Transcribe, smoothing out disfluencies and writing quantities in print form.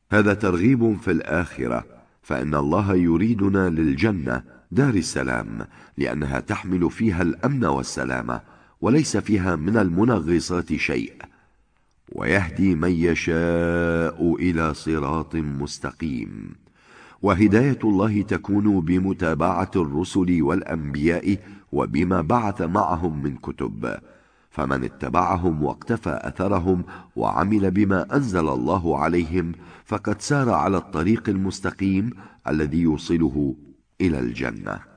هذا ترغيب في الآخرة، فإن الله يريدنا للجنة دار السلام، لأنها تحمل فيها الأمن والسلامة، وليس فيها من المنغصات شيء، ويهدي من يشاء إلى صراط مستقيم. وهداية الله تكون بمتابعة الرسل والأنبياء وبما بعث معهم من كتب، فمن اتبعهم واقتفى أثرهم وعمل بما أنزل الله عليهم فقد سار على الطريق المستقيم الذي يوصله إلى الجنة.